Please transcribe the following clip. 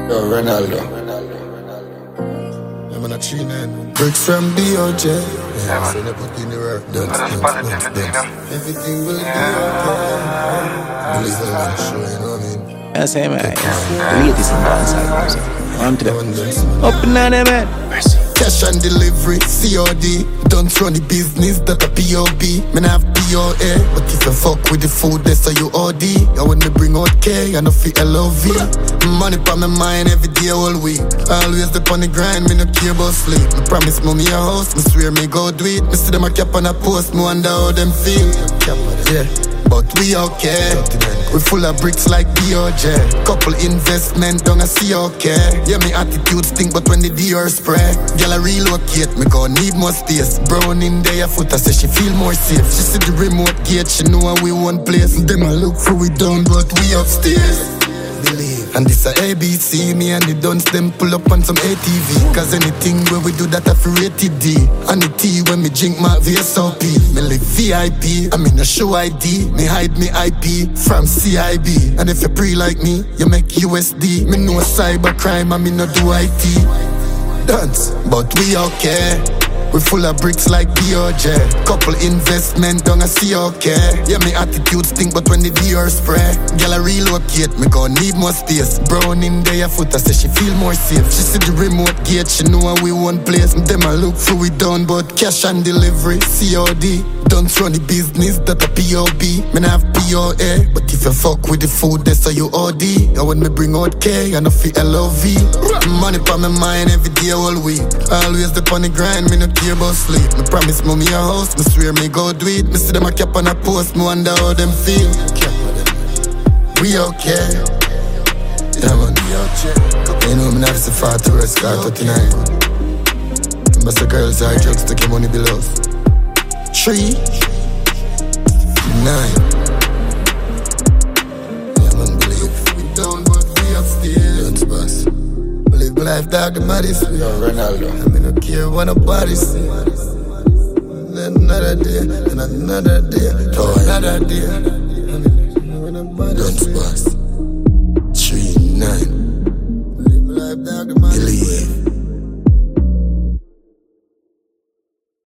Yo, Ronaldo. I'm on a tree man. Bricks from BOJ. Yeah, So they put in the work. but that's positivity, you know? Everything will be okay. Believe it, man. Sure, you know what I mean? I say, man, the latest in dancehall music. On to them. Up and down there, man. Cash on delivery, COD. Don't run the business, that a POB. Man have POA, but if you fuck with the food, that's how you OD. I when me bring out K, I know fi LOV. Money pa my mind every day, all week. Always up on the grind, me no care about sleep. Me promise mommy a house, me swear me go do it. Me see them a cap on a post, me wonder how them feel. Yeah, but we okay. We full of bricks like DOJ. Couple investment, don't I see okay. Yeah, me attitude stink, but when the Dior spray, girl I relocate, me gon' need more space. Brown in there, foot I say she feel more safe. She see the remote gate, she know how we one place. Them I look for we down, but we upstairs. Believe. And this a ABC, me and the duns them pull up on some ATV. Cause anything where we do that I feel rated D. And the T when me drink my VSOP. Me live VIP, I mean a show ID. Me hide me IP from CIB. And if you pre like me, you make USD. Me know cyber crime, I mean no do IT. Dance, but we okay. We full of bricks like DOJ. Couple investment, don't I see okay. Yeah, me attitude stink, but when the Dior spray, girl I relocate, me gon' need more space. Brown in there, foot I say she feel more safe. She see the remote gate, she know how we one place. Them I look for we done, but cash on delivery, COD. Don't run the business, that a POB. Me have POA, but if you fuck with the food, that's how you OD. And when me bring out K, I know fi LOV. Money pa my mind every day, all week. Always up on the grind, me no care about sleep. Me promise mommy a house, me swear me go do it. Me see them a cap on a post, me wonder how them feel. We okay. Yeah man, we okay. You know me not so far to rest, car 39. But the girls are drugs, take your money below. 3, 9. Yeah man, believe. We down but we upstairs. Don't pass. Live life dog the maddest. Yo, Ronaldo. I mean, no care what nobody say. Another day, and another day, to another day. Don't pass.